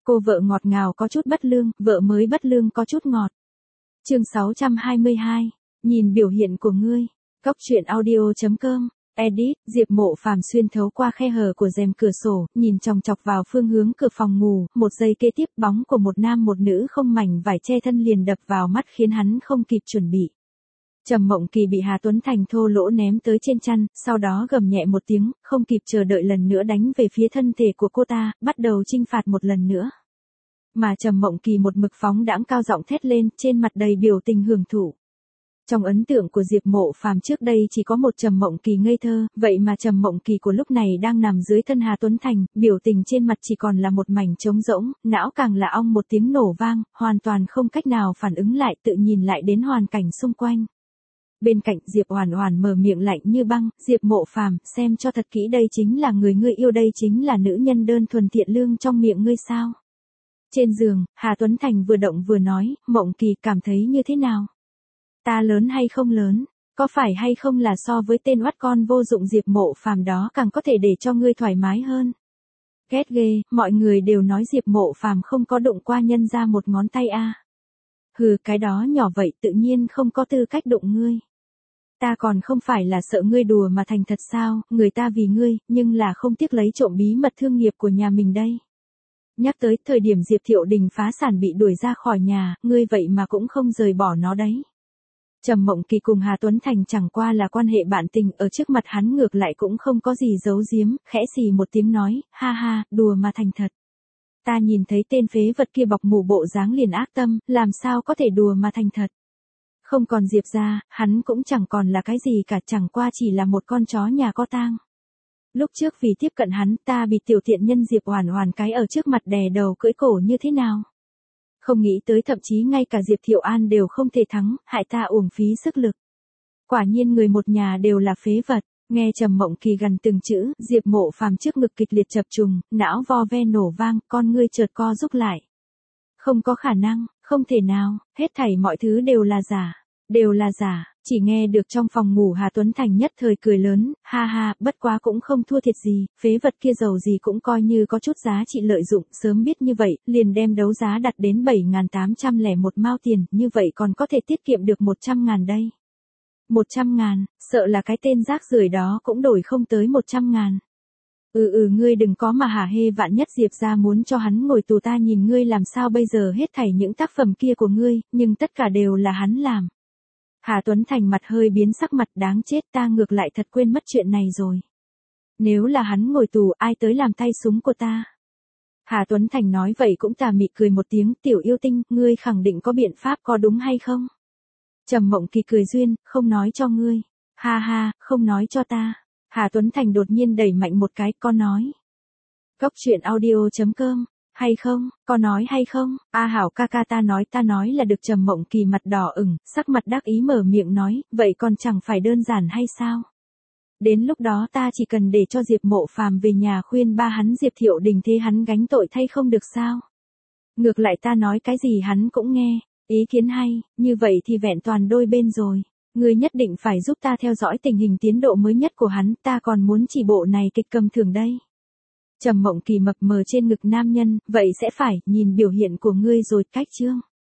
Cô vợ ngọt ngào có chút bất lương, vợ mới bất lương có chút ngọt. Chương 622, nhìn biểu hiện của ngươi. Cóc truyện audio.com. Edit, Diệp Mộ Phàm xuyên thấu qua khe hở của rèm cửa sổ, nhìn chòng chọc vào phương hướng cửa phòng ngủ, một giây kế tiếp bóng của một nam một nữ không mảnh vải che thân liền đập vào mắt khiến hắn không kịp chuẩn bị. Trầm Mộng Kỳ bị Hà Tuấn Thành thô lỗ ném tới trên chăn, sau đó gầm nhẹ một tiếng, không kịp chờ đợi lần nữa đánh về phía thân thể của cô ta, bắt đầu chinh phạt một lần nữa. Mà Trầm Mộng Kỳ một mực phóng đãng cao giọng thét lên, trên mặt đầy biểu tình hưởng thụ. Trong ấn tượng của Diệp Mộ Phàm trước đây chỉ có một Trầm Mộng Kỳ ngây thơ, vậy mà Trầm Mộng Kỳ của lúc này đang nằm dưới thân Hà Tuấn Thành, biểu tình trên mặt chỉ còn là một mảnh trống rỗng, não càng là ong một tiếng nổ vang, hoàn toàn không cách nào phản ứng lại, tự nhìn lại đến hoàn cảnh xung quanh. Bên cạnh Diệp Oản Oản mở miệng lạnh như băng, Diệp Mộ Phàm, xem cho thật kỹ, đây chính là người ngươi yêu, đây chính là nữ nhân đơn thuần thiện lương trong miệng ngươi sao? Trên giường, Hà Tuấn Thành vừa động vừa nói, Mộng Kỳ cảm thấy như thế nào? Ta lớn hay không lớn? Có phải hay không là so với tên oắt con vô dụng Diệp Mộ Phàm đó càng có thể để cho ngươi thoải mái hơn? Ghét ghê, mọi người đều nói Diệp Mộ Phàm không có đụng qua nhân ra một ngón tay a. Hừ, cái đó nhỏ vậy tự nhiên không có tư cách đụng ngươi. Ta còn không phải là sợ ngươi đùa mà thành thật sao, người ta vì ngươi, nhưng là không tiếc lấy trộm bí mật thương nghiệp của nhà mình đây. Nhắc tới thời điểm Diệp Thiệu Đình phá sản bị đuổi ra khỏi nhà, ngươi vậy mà cũng không rời bỏ nó đấy. Trầm Mộng Kỳ cùng Hà Tuấn Thành chẳng qua là quan hệ bạn tình, ở trước mặt hắn ngược lại cũng không có gì giấu giếm, khẽ xì một tiếng nói, ha ha, đùa mà thành thật. Ta nhìn thấy tên phế vật kia bọc mủ bộ dáng liền ác tâm, làm sao có thể đùa mà thành thật. Không còn Diệp ra, hắn cũng chẳng còn là cái gì cả, chẳng qua chỉ là một con chó nhà có tang. Lúc trước vì tiếp cận hắn, ta bị tiểu tiện nhân Diệp Oản Oản cái ở trước mặt đè đầu cưỡi cổ như thế nào. Không nghĩ tới thậm chí ngay cả Diệp Thiệu An đều không thể thắng, hại ta uổng phí sức lực. Quả nhiên người một nhà đều là phế vật. Nghe Trầm Mộng Kỳ gần từng chữ, Diệp Mộ Phàm trước ngực kịch liệt chập trùng, não vo ve nổ vang, con ngươi chợt co rút lại. Không có khả năng, không thể nào, hết thảy mọi thứ đều là giả, đều là giả. Chỉ nghe được trong phòng ngủ Hà Tuấn Thành nhất thời cười lớn, ha ha, bất quá cũng không thua thiệt gì, phế vật kia giàu gì cũng coi như có chút giá trị lợi dụng, sớm biết như vậy, liền đem đấu giá đặt đến 7.801 mao tiền, như vậy còn có thể tiết kiệm được 100.000 đây. 100.000, sợ là cái tên rác rưởi đó cũng đổi không tới 100.000. Ngươi đừng có mà hả hê, vạn nhất Diệp ra muốn cho hắn ngồi tù, ta nhìn ngươi làm sao bây giờ, hết thảy những tác phẩm kia của ngươi, nhưng tất cả đều là hắn làm. Hà Tuấn Thành mặt hơi biến sắc, mặt đáng chết, ta ngược lại thật quên mất chuyện này rồi. Nếu là hắn ngồi tù, ai tới làm tay súng của ta? Hà Tuấn Thành nói vậy cũng tà mị cười một tiếng, tiểu yêu tinh, ngươi khẳng định có biện pháp, có đúng hay không? Trầm Mộng Kỳ cười duyên, không nói cho ngươi. Ha ha, không nói cho ta. Hà Tuấn Thành đột nhiên đẩy mạnh một cái, con nói. Cóc truyện audio.com, hay không, con nói hay không? A Hảo ca ca, ta nói là được. Trầm Mộng Kỳ mặt đỏ ửng, sắc mặt đắc ý mở miệng nói, vậy còn chẳng phải đơn giản hay sao? Đến lúc đó ta chỉ cần để cho Diệp Mộ Phàm về nhà khuyên ba hắn Diệp Thiệu Đình thế hắn gánh tội thay không được sao? Ngược lại ta nói cái gì hắn cũng nghe. Ý kiến hay, như vậy thì vẹn toàn đôi bên rồi. Ngươi nhất định phải giúp ta theo dõi tình hình tiến độ mới nhất của hắn, ta còn muốn chỉ bộ này kịch cầm thưởng đây. Trầm Mộng Kỳ mập mờ trên ngực nam nhân, vậy sẽ phải, nhìn biểu hiện của ngươi rồi, cách chương.